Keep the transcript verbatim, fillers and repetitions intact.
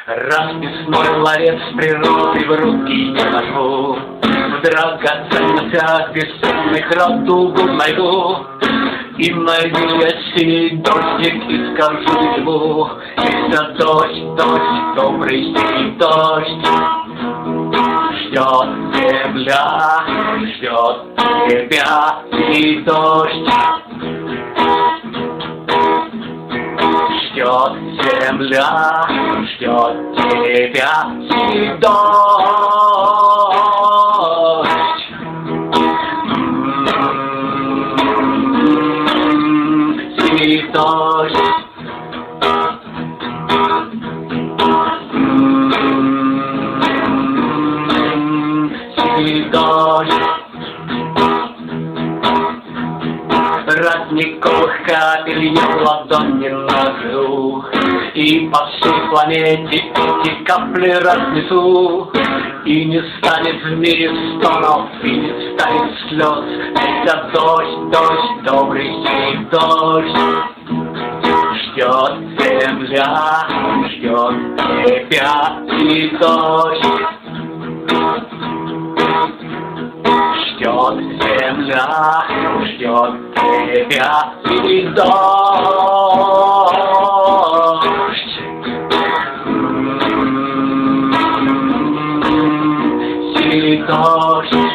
Расписной ларец природы в руки не возьму, в драгоценностях бесценных радугу найду. И найду я синий дождик и скажу ему: это дождь, дождь, добрый синий дождь. Ждет земля, ждет тебя и дождь. Ждет земля, ждет тебя и дождь. И дождь. И дождь. Родниковых капель я в ладони нажил, и по всей планете эти капли разнесу. И не станет в мире стонов, и не станет слез. Это дождь, дождь, добрый синий дождь. Ждет земля, ждет тебя и дождь. Ждет земля, ждет тебя и дождь. И дождь.